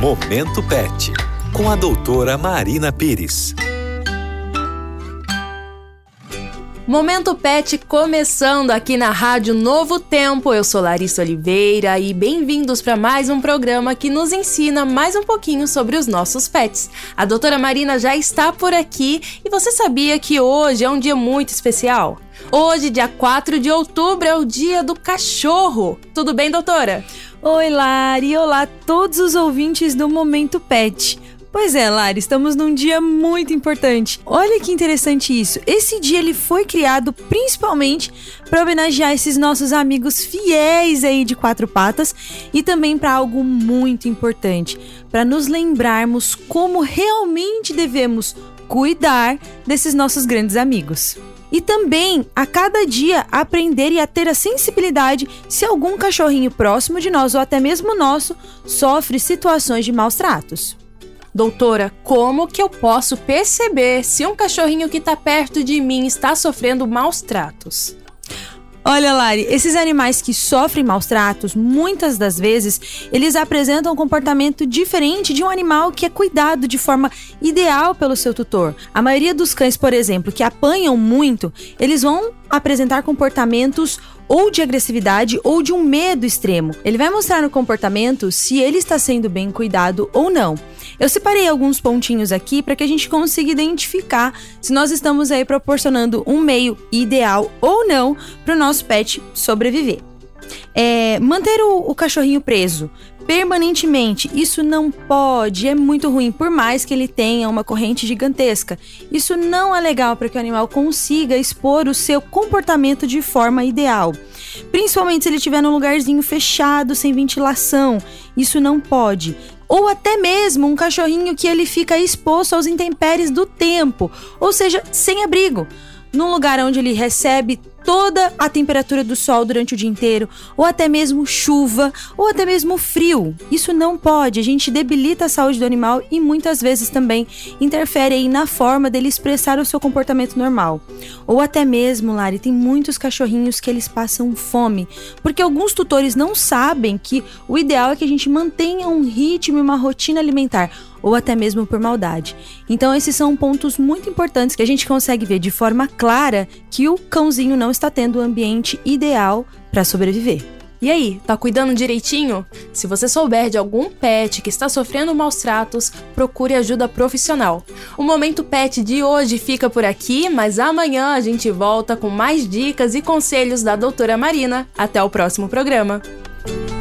Momento Pet, com a doutora Marina Pires. Momento Pet começando aqui na Rádio Novo Tempo. Eu sou Larissa Oliveira e bem-vindos para mais um programa que nos ensina mais um pouquinho sobre os nossos pets. A doutora Marina já está por aqui e você sabia que hoje é um dia muito especial? Hoje, dia 4 de outubro, é o dia do cachorro. Tudo bem, doutora? Oi, Lari. Olá a todos os ouvintes do Momento Pet. Pois é, Lari, estamos num dia muito importante. Olha que interessante isso. Esse dia ele foi criado principalmente para homenagear esses nossos amigos fiéis aí de quatro patas e também para algo muito importante, para nos lembrarmos como realmente devemos cuidar desses nossos grandes amigos. E também, a cada dia, aprender e a ter a sensibilidade se algum cachorrinho próximo de nós ou até mesmo nosso sofre situações de maus tratos. Doutora, como que eu posso perceber se um cachorrinho que está perto de mim está sofrendo maus tratos? Olha, Lari, esses animais que sofrem maus tratos, muitas das vezes, eles apresentam um comportamento diferente de um animal que é cuidado de forma ideal pelo seu tutor. A maioria dos cães, por exemplo, que apanham muito, eles vão apresentar comportamentos ou de agressividade ou de um medo extremo. Ele vai mostrar no comportamento se ele está sendo bem cuidado ou não. Eu separei alguns pontinhos aqui para que a gente consiga identificar se nós estamos aí proporcionando um meio ideal ou não para o nosso pet sobreviver. Manter o cachorrinho preso permanentemente, isso não pode, é muito ruim, por mais que ele tenha uma corrente gigantesca. Isso não é legal para que o animal consiga expor o seu comportamento de forma ideal. Principalmente se ele estiver num lugarzinho fechado, sem ventilação, isso não pode. Ou até mesmo um cachorrinho que ele fica exposto aos intempéries do tempo, ou seja, sem abrigo, num lugar onde ele recebe toda a temperatura do sol durante o dia inteiro, ou até mesmo chuva, ou até mesmo frio. Isso não pode, a gente debilita a saúde do animal e muitas vezes também interfere aí na forma dele expressar o seu comportamento normal. Ou até mesmo, Lari, tem muitos cachorrinhos que eles passam fome, porque alguns tutores não sabem que o ideal é que a gente mantenha um ritmo e uma rotina alimentar, ou até mesmo por maldade. Então esses são pontos muito importantes que a gente consegue ver de forma clara que o cãozinho não está tendo o ambiente ideal para sobreviver. E aí, tá cuidando direitinho? Se você souber de algum pet que está sofrendo maus tratos, procure ajuda profissional. O Momento Pet de hoje fica por aqui, mas amanhã a gente volta com mais dicas e conselhos da doutora Marina. Até o próximo programa.